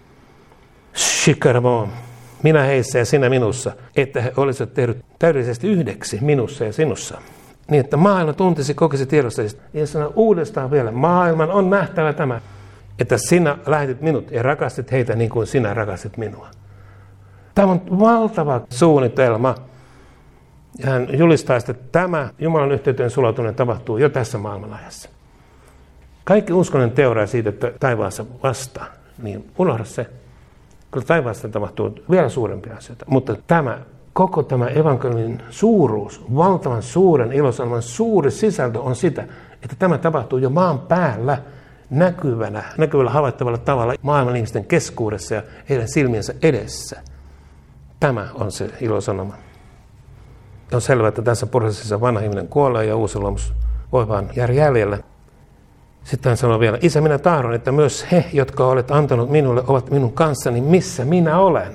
Shikaramo, minä heissä ja sinä minussa, että he olisivat tehnyt täydellisesti yhdeksi minussa ja sinussa. Niin, että maailma tuntisi, kokisi tiedossa. Ja sanoo uudestaan vielä, maailman on nähtävä tämä, että sinä lähetit minut ja rakastit heitä niin kuin sinä rakastit minua. Tämä on valtava suunnitelma. Ja hän julistaa, että tämä Jumalan yhteyteen sulautuminen tapahtuu jo tässä maailmanajassa. Kaikki uskonnon teoria siitä, että taivaassa vastaa, niin unohda se. Kyllä taivaassa tapahtuu vielä suurempia asioita. Mutta tämä, koko tämä evankeliumin suuruus, valtavan suuren ilosanoman suuri sisältö on sitä, että tämä tapahtuu jo maan päällä näkyvänä, näkyvällä havaittavalla tavalla maailman ihmisten keskuudessa ja heidän silmiensä edessä. Tämä on se ilosanoma. On selvää, että tässä prosessissa vanha ihminen kuolee ja uusi luomus voi vaan jäädä jäljelle. Sitten hän sanoo vielä, Isä, minä tahdon, että myös he, jotka olet antanut minulle, ovat minun kanssani, missä minä olen.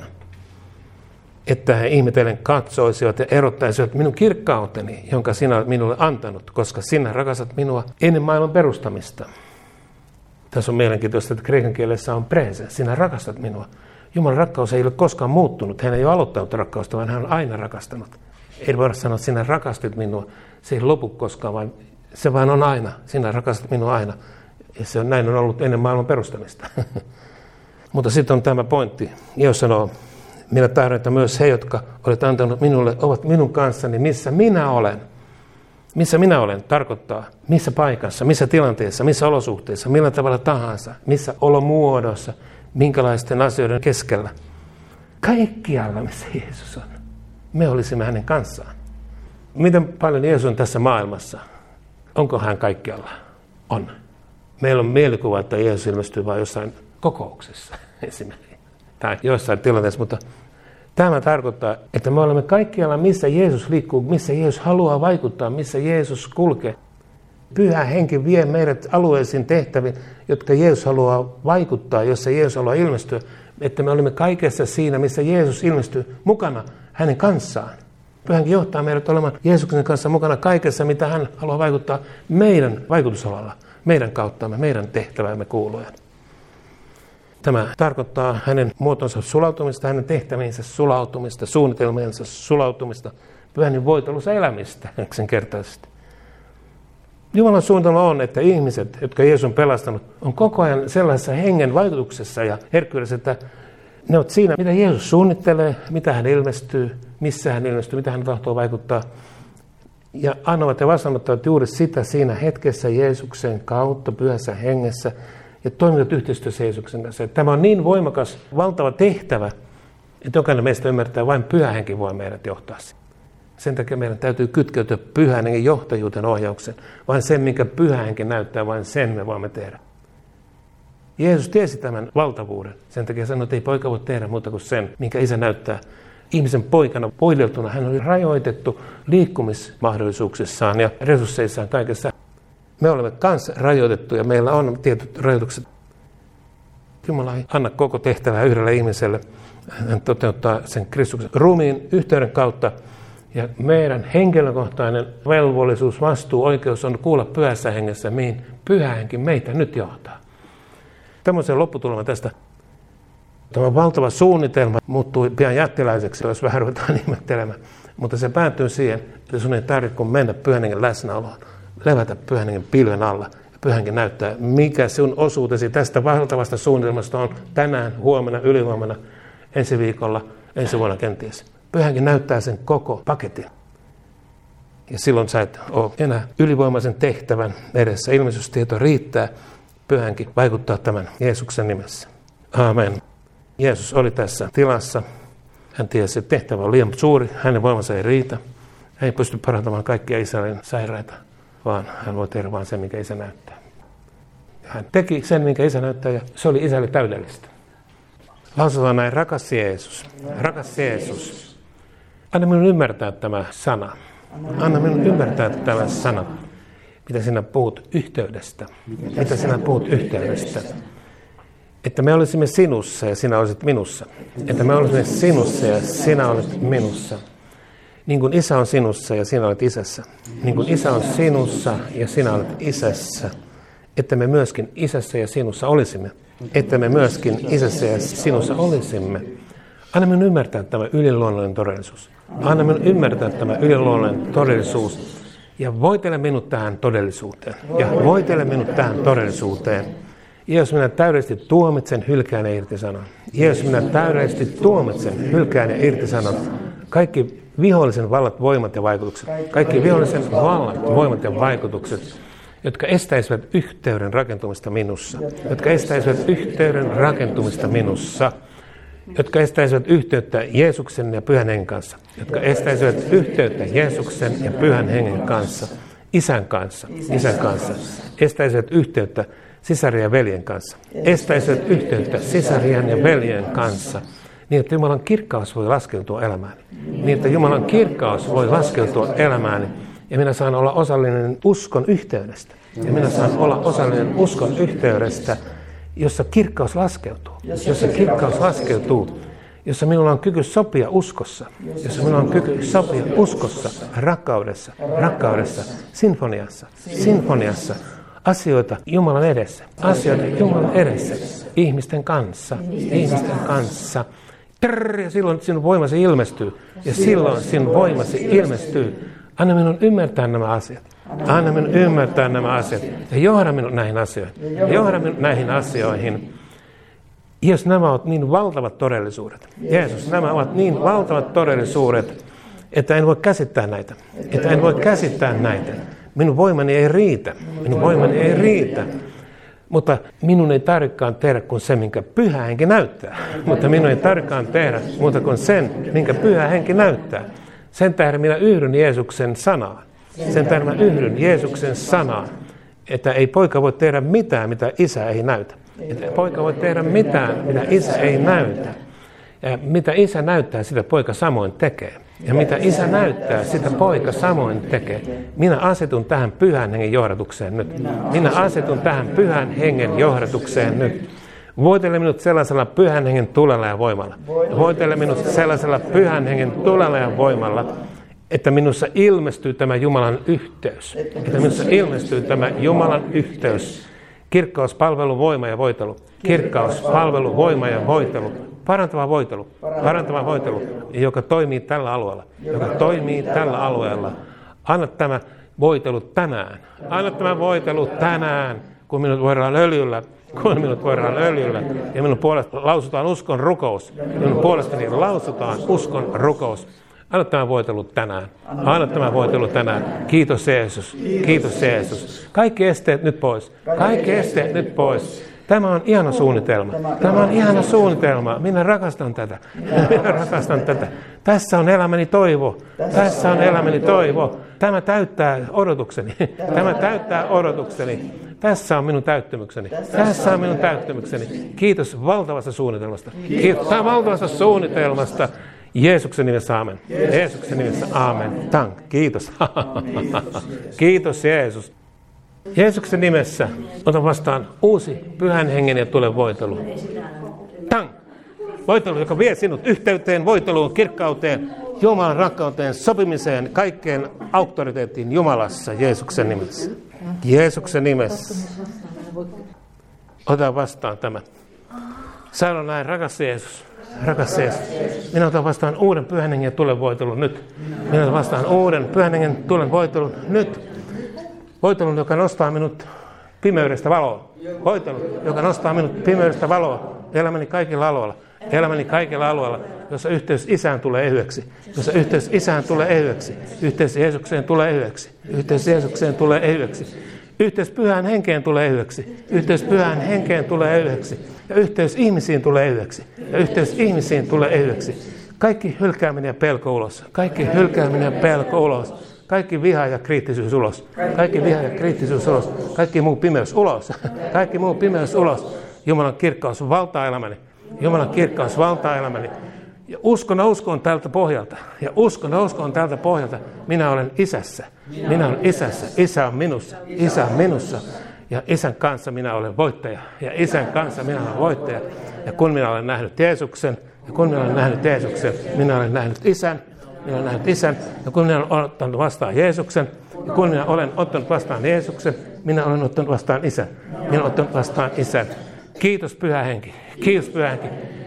Että he ihmetellen katsoisivat ja erottaisivat minun kirkkauteni, jonka sinä olet minulle antanut, koska sinä rakastat minua ennen maailman perustamista. Tässä on mielenkiintoista, että kreikan kielessä on preese, sinä rakastat minua. Jumalan rakkaus ei ole koskaan muuttunut, hän ei ole aloittanut rakkausta, vaan hän on aina rakastanut. Ei voida sanoa, että sinä rakastit minua, se ei lopu koskaan, vaan se vaan on aina, sinä rakastat minua aina. Ja se on, näin on ollut ennen maailman perustamista. Mutta sitten on tämä pointti, Jeesus sanoo, minä tahdon, että myös he, jotka olet antanut minulle, ovat minun kanssani, missä minä olen. Missä minä olen tarkoittaa, missä paikassa, missä tilanteessa, missä olosuhteissa, millä tavalla tahansa, missä olomuodossa, minkälaisten asioiden keskellä. Kaikkialla, missä Jeesus on. Me olisimme hänen kanssaan. Miten paljon Jeesus on tässä maailmassa? Onko hän kaikkialla? On. Meillä on mielikuva, että Jeesus ilmestyy vain jossain kokouksessa esimerkiksi. Tai jossain tilanteessa, mutta tämä tarkoittaa, että me olemme kaikkialla, missä Jeesus liikkuu, missä Jeesus haluaa vaikuttaa, missä Jeesus kulkee. Pyhä henki vie meidät alueisiin tehtäviin, jotka Jeesus haluaa vaikuttaa, jossa Jeesus haluaa ilmestyä. Että me olemme kaikessa siinä, missä Jeesus ilmestyy mukana hänen kanssaan. Pyhä henki johtaa meidät olemaan Jeesuksen kanssa mukana kaikessa, mitä hän haluaa vaikuttaa meidän vaikutusalalla, meidän kauttamme, meidän tehtävämme kuuluen. Tämä tarkoittaa hänen muotonsa sulautumista, hänen tehtäviinsä sulautumista, suunnitelmiensa sulautumista, pyhän voitelussa elämistä yksinkertaisesti. Jumalan suunnitelma on, että ihmiset, jotka Jeesus on pelastanut, on koko ajan sellaisessa hengen vaikutuksessa ja herkkyydessä, että ne ovat siinä, mitä Jeesus suunnittelee, mitä hän ilmestyy, missä hän ilmestyy, mitä hän tahtoo vaikuttaa. Ja annavat ja vastaanottavat juuri sitä siinä hetkessä Jeesuksen kautta, pyhässä hengessä, ja toimivat yhteistyössä Jeesuksen kanssa. Tämä on niin voimakas, valtava tehtävä, että jokainen meistä ymmärtää, vain pyhä henki voi meidät johtaa. Sen takia meidän täytyy kytkeytyä pyhän hengen johtajuuteen ohjaukseen. Vain sen, minkä pyhä henki näyttää, vain sen me voimme tehdä. Jeesus tiesi tämän valtavuuden. Sen takia sanoi, että ei poika voi tehdä muuta kuin sen, minkä isä näyttää. Ihmisen poikana voideltuna hän oli rajoitettu liikkumismahdollisuuksissaan ja resursseissaan kaikessa. Me olemme kanssa rajoitettuja, meillä on tietyt rajoitukset. Jumala ei anna koko tehtävää yhdelle ihmiselle. Hän toteuttaa sen Kristuksen ruumiin yhteyden kautta. Ja meidän henkilökohtainen velvollisuus, vastuu, oikeus on kuulla pyhässä hengessä, mihin pyhä henki meitä nyt johtaa. Tämmöisen lopputulema tästä. Tämä valtava suunnitelma muuttui pian jättiläiseksi, jos vähän ruvetaan ihmettelemään. Mutta se päättyy siihen, että sun ei tarvitse kuin mennä pyhän hengen läsnäoloon, levätä pyhän hengen pilven alla. Ja pyhä henki näyttää, mikä sun osuutesi tästä valtavasta suunnitelmasta on tänään, huomenna, ylihuomenna, ensi viikolla, ensi vuonna kenties. Pyhä henki näyttää sen koko paketin. Ja silloin sä et ole enää ylivoimaisen tehtävän edessä. Ilmeistystieto riittää. Pyhä henki vaikuttaa tämän Jeesuksen nimessä. Aamen. Jeesus oli tässä tilassa. Hän tiesi, että tehtävä on liian suuri. Hänen voimansa ei riitä. Hän ei pysty parantamaan kaikkia Israelin sairaita, vaan hän voi tehdä vain sen, minkä isä näyttää. Hän teki sen, minkä isä näyttää, ja se oli isälle täydellistä. Lausutaan näin, rakas Jeesus. Rakas Jeesus. Anna minun ymmärtää tämä sana. Anna minun ymmärtää tämä sana. Mitä sinä puhut yhteydestä. Mitä sinä puhut yhteydestä. Että me olisimme sinussa ja sinä olisit minussa. Että me olisimme sinussa ja sinä olet minussa. Niin kuin isä on sinussa ja sinä olet isässä. Niin kuin isä on sinussa ja sinä olet isässä. Että me myöskin isässä ja sinussa olisimme. Että me myöskin isässä ja sinussa olisimme. Anna minun ymmärtää tämä yliluonnollinen todellisuus. Anna minun ymmärtää tämä yliluonnollinen todellisuus. Ja voitele minut tähän todellisuuteen. Ja voitele minut tähän todellisuuteen. Jeesus, minä täydellisesti tuomitsen, hylkään ja irtisanon. Jeesus, minä täydellisesti tuomitsen, hylkään ja irtisanon. Kaikki vihollisen vallat, voimat ja vaikutukset. Kaikki vihollisen vallat, voimat ja vaikutukset, jotka estäisivät yhteyden rakentumista minussa. Jotka estäisivät yhteyden rakentumista minussa. Jotka estäisivät yhteyttä Jeesuksen ja Pyhän Hengen kanssa. Jotka estäisivät yhteyttä Jeesuksen ja Pyhän Hengen kanssa. Isän kanssa. Isän kanssa. Estäisivät yhteyttä sisarien ja veljen kanssa. Estäisivät yhteyttä sisarien ja veljen kanssa. Niin, että Jumalan kirkkaus voi laskeutua elämääni. Niin, että Jumalan kirkkaus voi laskeutua elämääni. Ja minä saan olla osallinen uskon yhteydestä. Ja minä saan olla osallinen uskon yhteydestä, jossa kirkkaus laskeutuu. Jossa kirkkaus laskeutuu. Jossa minulla on kyky sopia uskossa. Jossa minulla on kyky sopia uskossa, rakkaudessa, rakkaudessa, sinfoniassa, sinfoniassa. Asioita Jumalan edessä. Asioita Jumalan edessä. Ihmisten kanssa. Ihmisten kanssa. Trrr, ja silloin sinun voimasi ilmestyy. Ja silloin sinun voimasi ilmestyy. Anna minun ymmärtää nämä asiat. Anna minun ymmärtää nämä asiat. Ja johda minut näihin asioihin. Ja johda minut näihin asioihin. Jos nämä ovat niin valtavat todellisuudet. Jeesus, nämä ovat niin valtavat todellisuudet, että en voi käsittää näitä. Että en voi käsittää näitä. Minun voimani ei riitä. Minun voimani ei riitä. Mutta minun ei tarvitsekaan tehdä kuin se, minkä Pyhä Henki näyttää. Mutta minun ei tarvitsekaan tehdä muuta kuin sen, minkä Pyhä Henki näyttää. Sen tähden minä yhdyn Jeesuksen sanaan. Sen tähden minä yhdyn Jeesuksen sanaan. Että ei poika voi tehdä mitään, mitä isä ei näytä. Että poika voi tehdä mitään, mitä isä ei näytä. Ja mitä isä näyttää, sitä poika samoin tekee. Ja mitä isä näyttää, sitä poika samoin tekee. Minä asetun tähän Pyhän Hengen johdatukseen nyt. Minä asetun tähän Pyhän Hengen johdatukseen nyt. Voitele minut sellaisella Pyhän Hengen tulella ja voimalla. Voitele minut sellaisella Pyhän Hengen tulella ja voimalla, että minussa ilmestyy tämä Jumalan yhteys. Että minussa ilmestyy tämä Jumalan yhteys. Kirkkaus, palvelu, voima ja voitelu. Kirkkaus, palvelu, voima ja voitelu. Parantava voitelu. Parantava voitelu, joka toimii tällä alueella. Joka toimii tällä alueella. Anna tämä voitelu tänään. Anna tämä voitelu tänään, kun minut voidaan öljyllä. Kun minut voidaan öljyllä. Ja minun puolesta lausutaan uskon rukous. Minun puolestani lausutaan uskon rukous. Anna tämä voitelu tänään. Anna tämä voitelu tänään. Kiitos Jeesus. Kiitos Jeesus. Kaikki esteet nyt pois. Kaikki esteet nyt pois. Tämä on ihana suunnitelma. Tämä on ihana suunnitelma. Minä rakastan tätä. Minä rakastan tätä. Tässä on elämäni toivo. Tässä on elämäni toivo. Tämä täyttää odotukseni. Tämä täyttää odotukseni. Tässä on minun täyttymykseni. Tässä on minun täyttymykseni. Kiitos valtavasta suunnitelmasta. Kiitos valtavasta suunnitelmasta. Jeesuksen nimessä aamen. Jeesuksen nimessä aamen. Tank. Kiitos. Kiitos Jeesus. Jeesuksen nimessä ota vastaan uusi Pyhän Hengen ja tule voitelu. Tank. Voitelu, joka vie sinut yhteyteen, voiteluun, kirkkauteen, Jumalan rakkauteen, sopimiseen, kaikkeen auktoriteettiin Jumalassa Jeesuksen nimessä. Jeesuksen nimessä. Ota vastaan tämä. Sä näin, rakas Jeesus. Rakas Jeesus, minä otan vastaan uuden Pyhän Hengen ja tulen voitelun nyt. Minä otan vastaan uuden Pyhän Hengen tulen voitelun nyt. Voitelun, joka nostaa minut pimeydestä valoon. Voitelun, joka nostaa minut pimeydestä valoon. Elämäni kaikilla alueilla. Elämäni kaikilla alueilla, jossa yhteys Isään tulee ehyeksi. Jossa yhteys Isään tulee ehyeksi. Yhteys Jeesukseen tulee ehyeksi. Yhteys Jeesukseen tulee ehyeksi. Yhteys Pyhään Henkeen tulee ehyeksi. Yhteys Pyhään Henkeen tulee ehyeksi. Ja yhteys ihmisiin tulee ehyeksi. Ja yhteys ihmisiin tulee ehyeksi. Kaikki hylkääminen ja pelko ulos. Kaikki hylkääminen ja pelko ulos. Kaikki viha ja kriittisyys ulos. Kaikki viha ja kriittisyys ulos. Kaikki muu pimeys ulos. Kaikki muu pimeys ulos. Jumalan kirkkaus valtaa elämäni. Jumalan kirkkaus valtaa elämäni. Ja uskon uskon tältä pohjalta. Ja uskon uskon tältä pohjalta. Minä olen isässä. Minä olen isässä. Isä on minussa. Isä on minussa. Ja isän kanssa minä olen voittaja. Ja isän kanssa minä olen voittaja. Ja kun minä olen nähnyt Jeesuksen. Ja kun minä olen nähnyt Jeesuksen. Minä olen nähnyt isän. Minä olen nähnyt isän. Ja kun minä olen ottanut vastaan Jeesuksen. Ja kun minä olen ottanut vastaan Jeesuksen. Minä olen ottanut vastaan isän. Minä olen ottanut vastaan isän. Kiitos Pyhä Henki. Kiitos Pyhä Henki.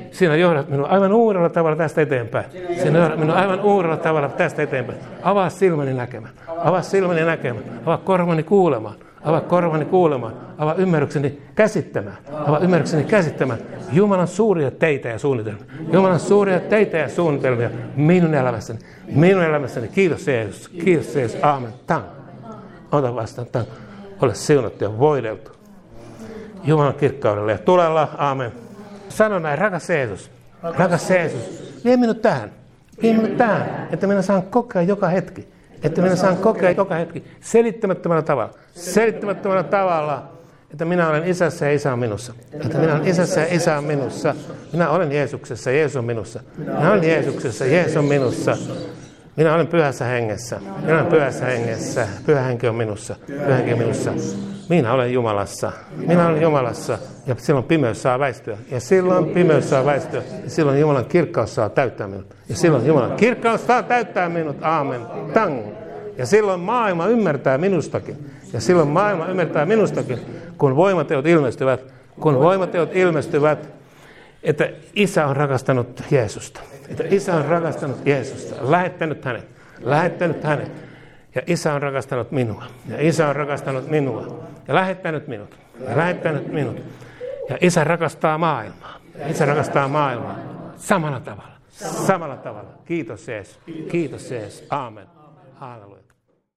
Sinä johdat minua aivan uudella tavalla tästä eteenpäin. Sinä johdat minua aivan uudella tavalla tästä eteenpäin. Avaa silmäni näkemään. Avaa silmäni näkemään. Avaa korvani kuulemaan. Avaa korvani kuulemaan. Avaa ymmärrykseni käsittämään. Avaa ymmärrykseni käsittämään. Jumalan suuria teitä ja suunnitelmia. Jumalan suuria teitä ja suunnitelmia minun elämässäni. Minun elämässäni. Kiitos Jeesus. Kiitos Jeesus. Aamen. Tang. Ota vastaan. Tang. Ole siunattu ja voideltu. Jumalan kirkkaudelle ja tulella. Aamen. Sano näin, rakas Jeesus. Rakas Jeesus. Vie minut tähän. Vie minut tähän. Että minä saan kokea joka hetki. Että minä saan kokea joka hetki selittämättömällä tavalla. Selittämättömällä tavalla, että minä olen isässä ja isä on minussa. Että minä olen isässä ja isä on minussa. Minä olen Jeesuksessa ja Jeesus on minussa. Minä olen Jeesuksessa ja Jeesus on minussa. Minä olen pyhässä hengessä. Minä olen pyhässä hengessä. Pyhä henki on minussa. Pyhä henki on minussa. Minä olen Jumalassa. Minä olen Jumalassa. Ja silloin pimeys saa väistyä. Ja silloin pimeys saa väistyä. Ja silloin Jumalan kirkkaus saa täyttää minut. Ja silloin Jumalan kirkkaus saa täyttää minut. Aamen. Tang. Ja silloin maailma ymmärtää minustakin. Ja silloin maailma ymmärtää minustakin, kun voimateot ilmestyvät. Kun voimateot ilmestyvät, että Isä on rakastanut Jeesusta. Että Isä on rakastanut Jeesusta. Lähettänyt hänet. Lähettänyt hänet. Ja Isä on rakastanut minua. Ja Isä on rakastanut minua. Ja lähettänyt minut. Ja lähettänyt minut. Ja Isä rakastaa maailmaa. Ja Isä rakastaa maailmaa. Samalla tavalla. Samalla tavalla. Kiitos Jeesus. Kiitos Jeesus. Aamen. Halleluja.